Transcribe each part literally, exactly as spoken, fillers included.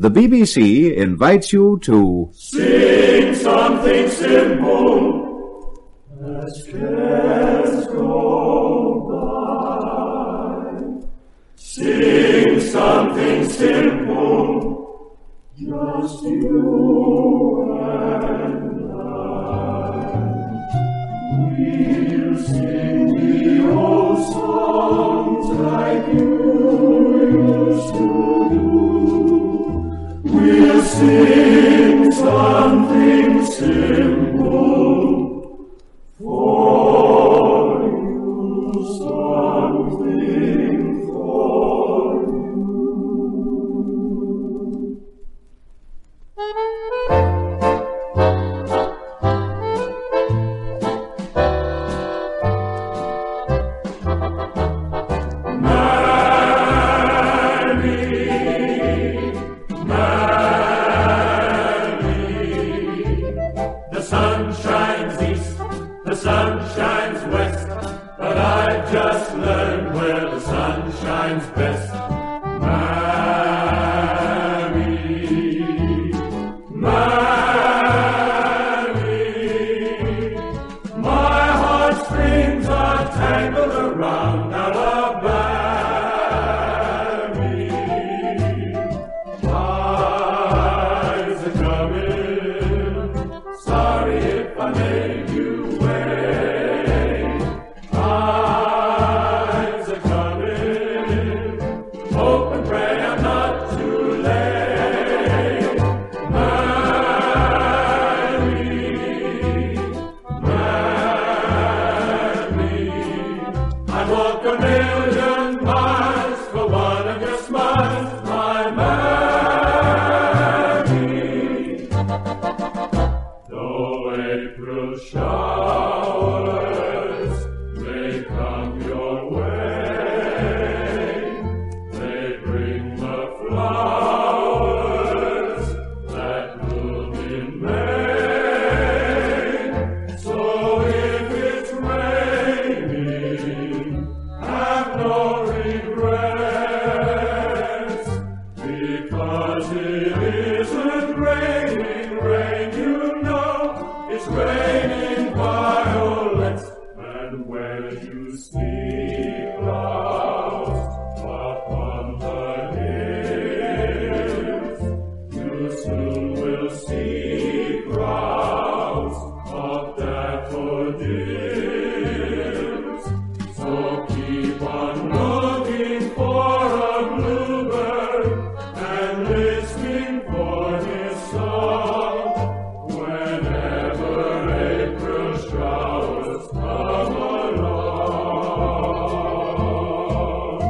the B B C invites you to sing something simple as cares go by. Sing something simple, just you and I. We'll sing the old songs like you used to do. We'll sing something simple for you, something for you. The sun shines east, the sun shines west, but I just learned where the sun shines best. Mammy, Mammy, my heartstrings are tangled around Alabama. Eyes are coming. Sorry if I made you wait. Eyes are coming. Hope and pray I'm not too late. Mammy, Mammy, I'd walk a million miles for one of your smiles, my Mammy. Though April showers may come your way, they bring the flowers that bloom in May. So if it's raining, have no regrets, because it isn't raining rain, you know. It's raining violets, and when you see clouds upon the hills, you soon will see crowds of daffodils. So keep on looking for a bluebird and listening for his song. Whenever April showers come along.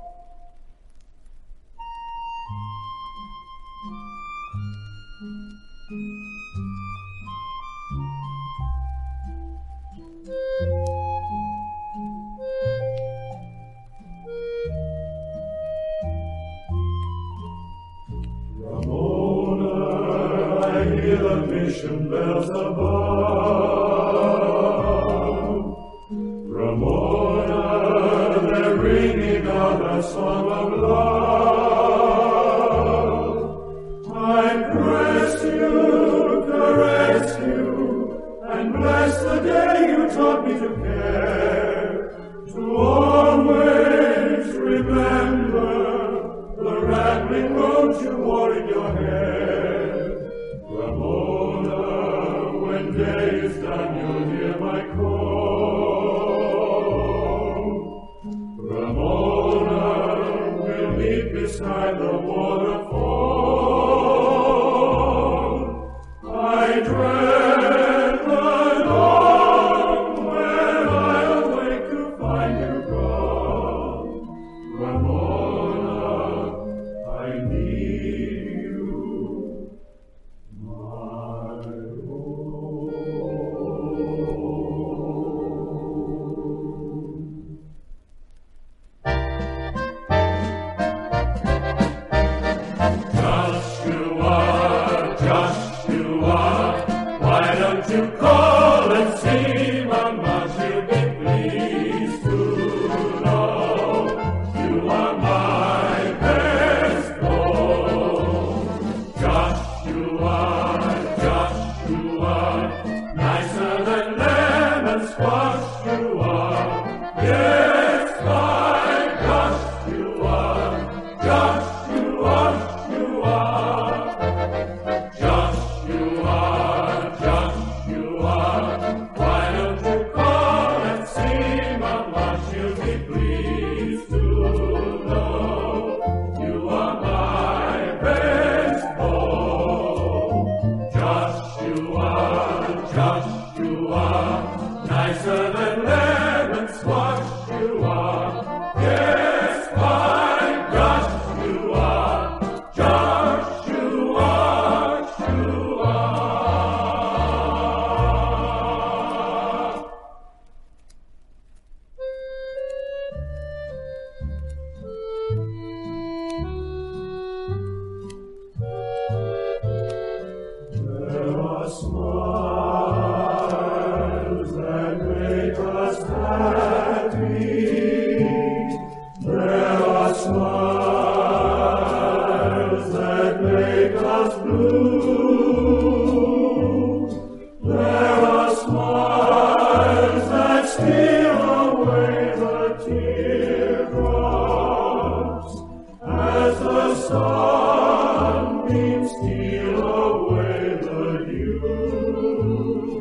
Ramona, I hear the mission bells above. Ramona, they're ringing out a song of love. I press you, caress you, and bless the day you taught me to care, to always remember the rattling roads you wore in your hair. Ramona, when day is done, you'll hear my call. Ramona, we'll meet beside the waterfall. I dread the dawn when I awake to find you gone. Ramona, I need you. smiles that make us blue. There are smiles that steal away the teardrops as the sunbeams steal away the dew.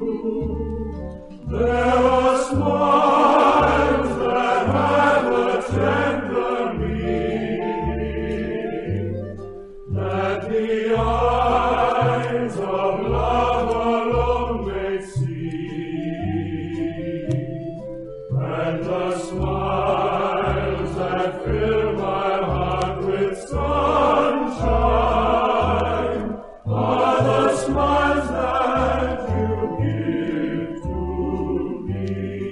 There are smiles that have a tender meaning that the eyes of love alone may see, and the smiles that fill my heart with sunshine are the smiles that you give to me.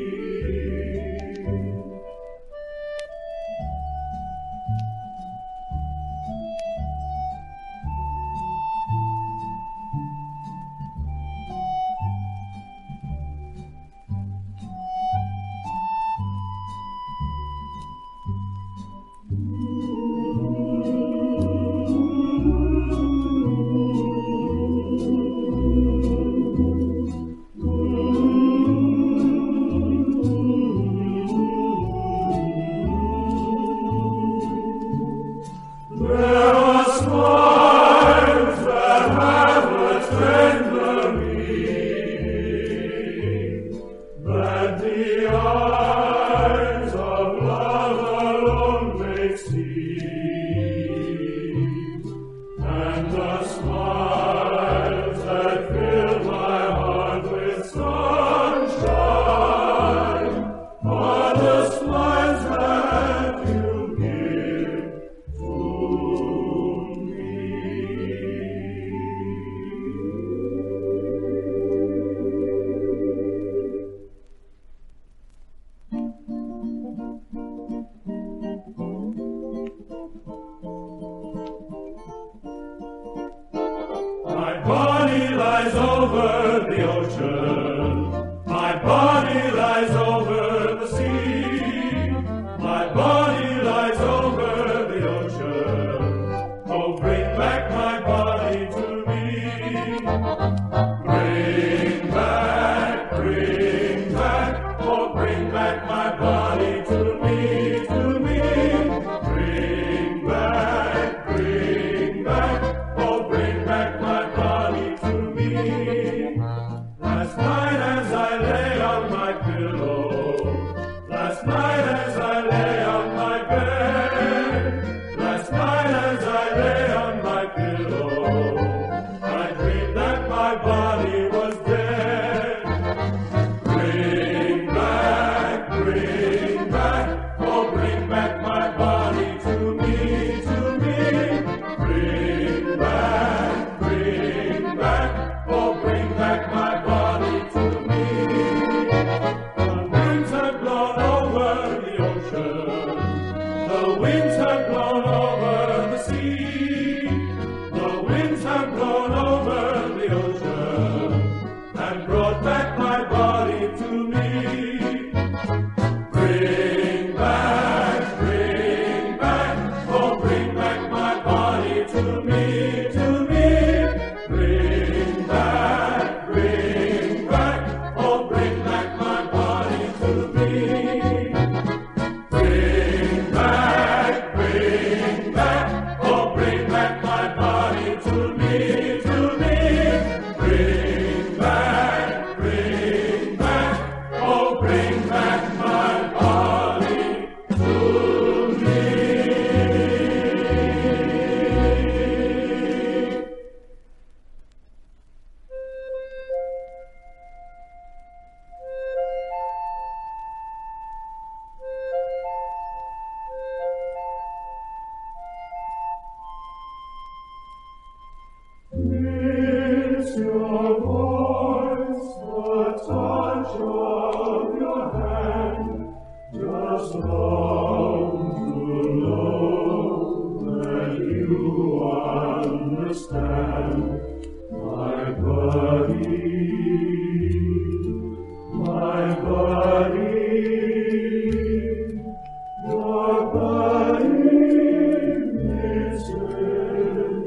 There are smiles that have a tender meaning that the eyes of love alone may see, and the smiles that fill my heart with sunshine are the smiles that you give to me. My body lies over the ocean, my body lies over the sea, my body lies over the ocean. Oh, bring back my body to me. Bring back, bring back, oh, bring back my body to me, to me. Bring back, bring back, oh, bring back my body to me. Last night as I lay on my pillow, last night as I lay on my bed, last night as I lay on my pillow, I dreamed that my body was dead. Bring back, bring back, oh, bring back my body to me, to me. Bring back, bring back, oh, bring back my body to me. The winds have blown over the ocean, the winds have blown over the sea, the winds have blown over the ocean and brought back my body to me. Bring back, bring back, oh, bring back my body to me, to me. Bring back, bring back, oh, bring back my body to me. Bring back, bring back, oh, bring back my body to me, to me. Bring back, bring back, oh, bring back my body to me. It's your voice, the touch of your hand, just long to know that you understand my body, my body, your body misses.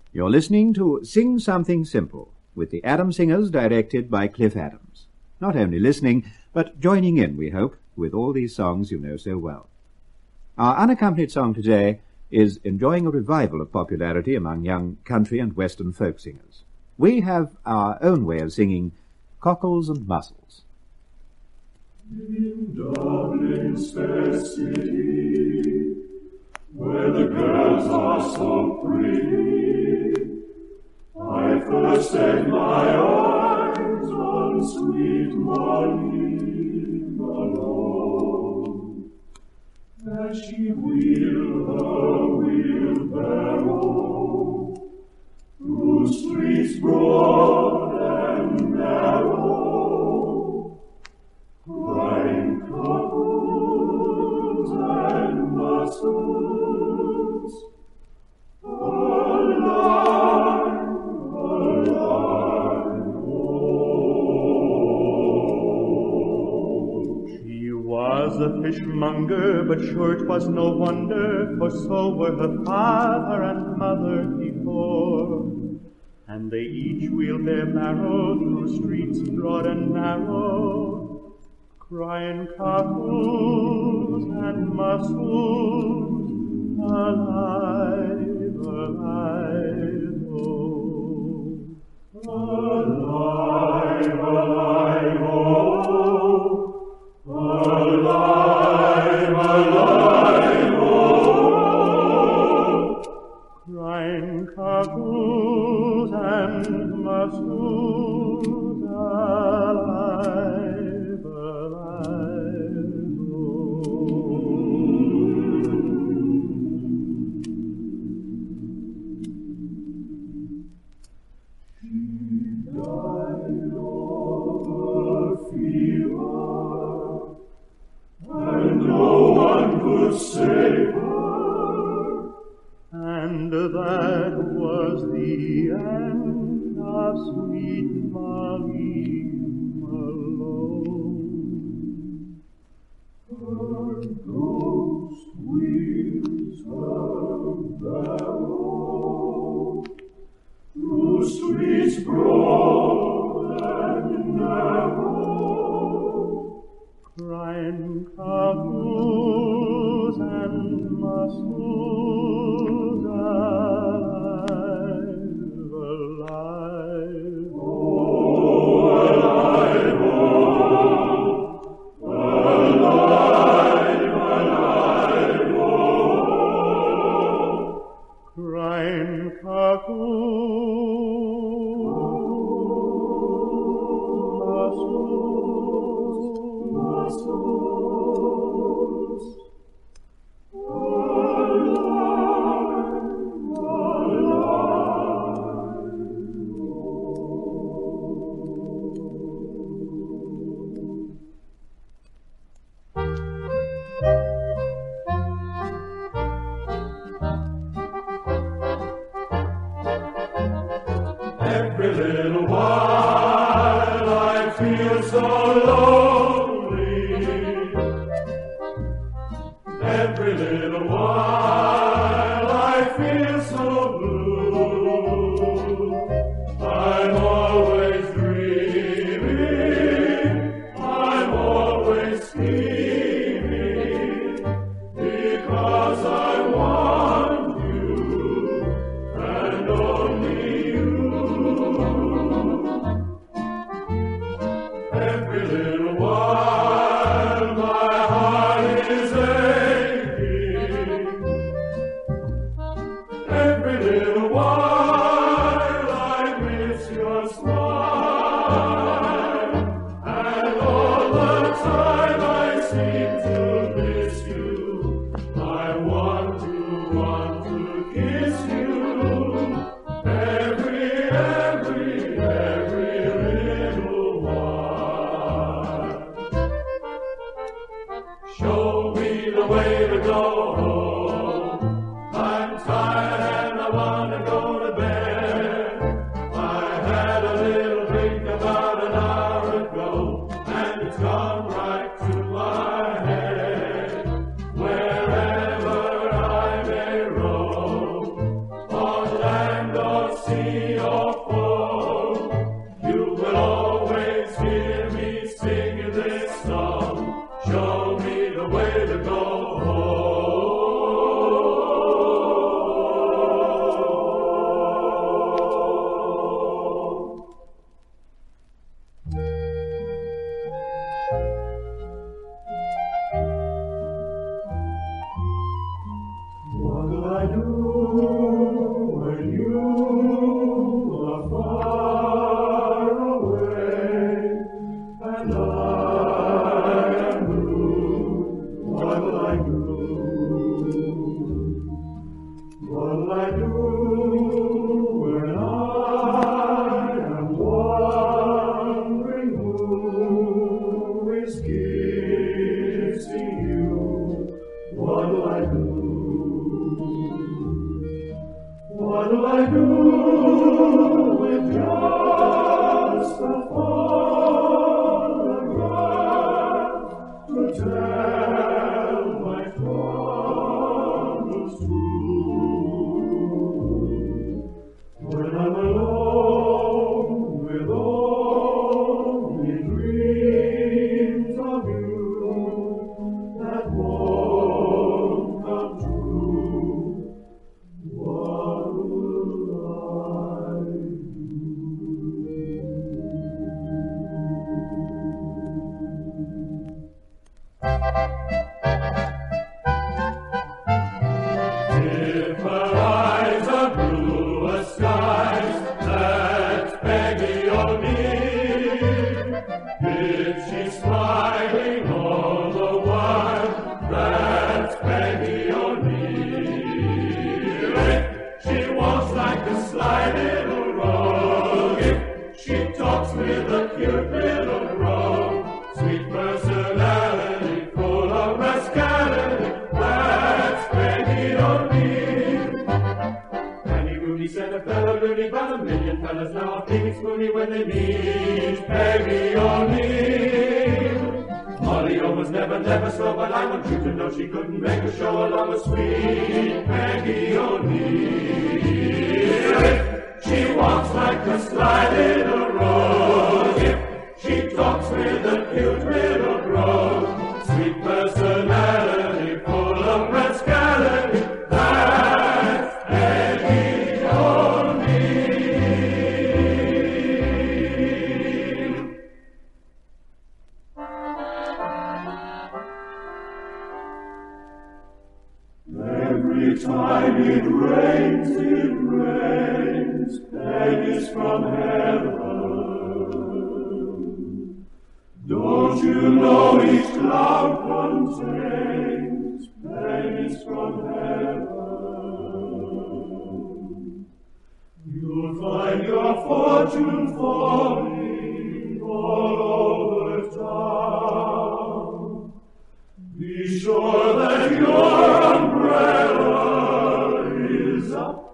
You're listening to Sing Something Simple with the Adams Singers, directed by Cliff Adams. Not only listening, but joining in, we hope, with all these songs you know so well. Our unaccompanied song today is enjoying a revival of popularity among young country and western folk singers. We have our own way of singing Cockles and Mussels. In Dublin's fair city, where the girls are so pretty, I first set my eyes on sweet Molly Malone, as she wheeled her wheelbarrow through streets broad and narrow, crying cockles and mussels, alive, alive, oh. She was a fishmonger, but sure 'twas no wonder, for so were her father and mother before. And they each wheeled their barrow through streets broad and narrow, crying cockles and mussels, alive, alive, oh. Alive, alive, oh. Alive, alive, oh. Crying cockles and mussels, alive, alive, oh. She died of a fever, and no one could save her, and that was the end of sweet Molly Malone. Her ghost wheels her barrow through streets broad and narrow, crying cockles and mussels, alive, alive, oh, alive, oh, alive, alive, oh, crying cockles, mussels, mussels, every little while I feel so lonely. Every little while I feel so blue. I'm always dreaming, I'm always scheming, because I want you, and only you. see or fall, you will always hear me singing this song. Show me the way to go home. What will I do when you are far away and I am blue? What will I do? What will I do when I am wondering who is kissing you? What will I do? What will I do with just a photograph to tell my troubles true? When I'm alone with only dreams of you that won't come true, what will I If her eyes are blue as skies, that's Peggy O'Neill. If she's smiling all the while, that's Peggy O'Neill. If she walks like a sly little rogue, if she talks with a cute little brogue, sweet personality, full of rascality, that's Peggy O'Neill. Annie Rooney said a fella Rooney, but a million fellas now are feeling spoony when they meet Peggy O'Neill. Molly O was never, never slow, but I want you to know she couldn't make a show along with sweet Peggy O'Neill. If she walks like a sly little rogue, if she talks with a cute little brogue, sweet personality, full of rascality, that's Peggy O'Neill. Every time it rains, it rains, Peggy's from heaven. Don't you know each cloud contains Peggy's from heaven? You'll find your fortune falling all over town. Be sure that your umbrella is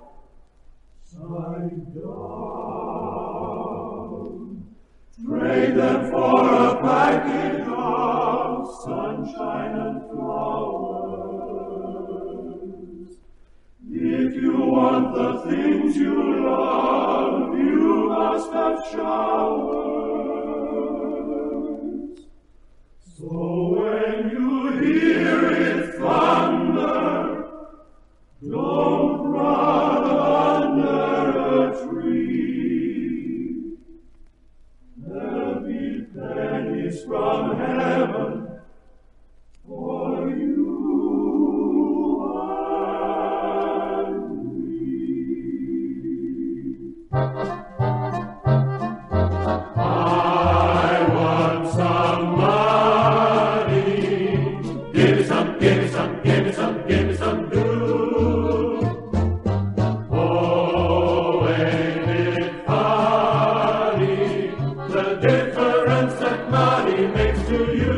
upside down. Trade them for a package of sunshine and flowers. If you want the things you love, you must have showers. So when you hear it thunder, don't run under a tree. There'll be pennies from heaven for you and me. I want some money. Give me some, give me some, give me some, give me some blue. Oh, ain't it funny, the difference that money makes to you?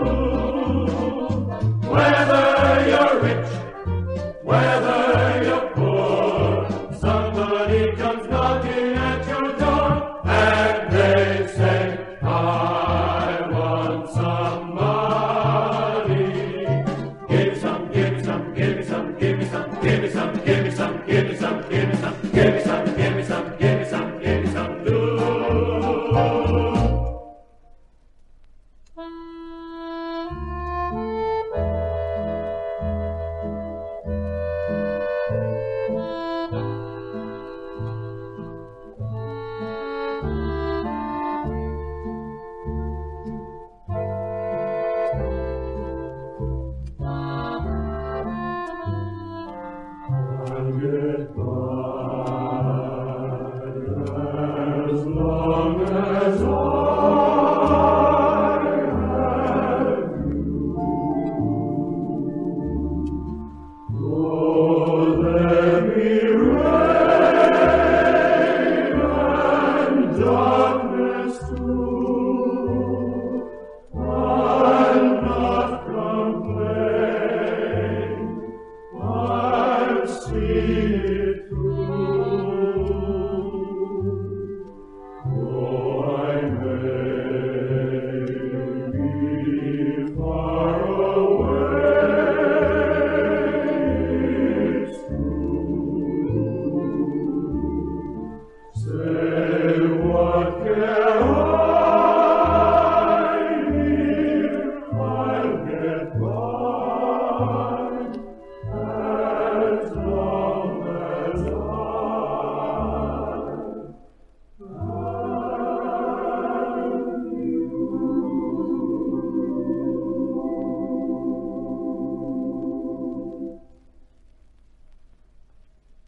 Whether you're rich, whether you're poor, somebody comes knocking at your door and they say, I want some money. Give me some, give me some, give me some, give me some, give me some, give me some, give me some, give me some, give me some, give me some.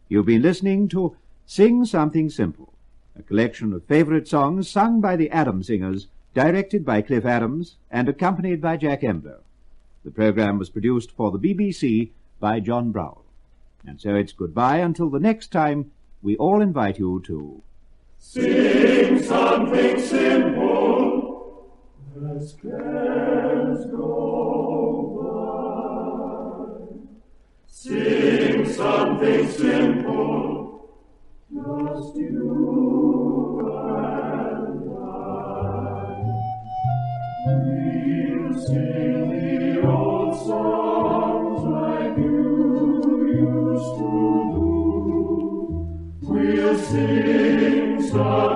You've been listening to Sing Something Simple, a collection of favourite songs sung by the Adams Singers, directed by Cliff Adams and accompanied by Jack Embler. The programme was produced for the B B C by John Browell. And so it's goodbye until the next time we all invite you to sing something simple as cares go by. Sing something simple, just you and I. We'll sing the old songs like you used to do. We'll sing some